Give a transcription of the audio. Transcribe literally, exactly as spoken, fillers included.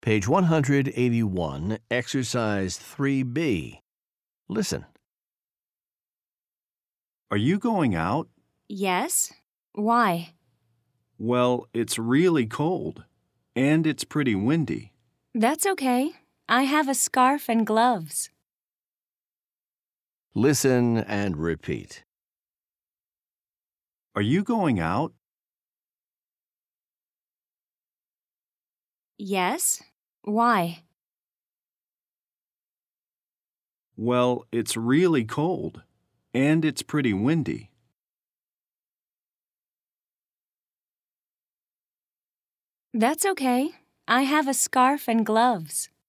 Page one hundred eighty-one, Exercise three B. Listen. Are you going out? Yes. Why? Well, it's really cold, and it's pretty windy. That's okay. I have a scarf and gloves. Listen and repeat. Are you going out? Yes. Why? Well, it's really cold, and it's pretty windy. That's okay. I have a scarf and gloves.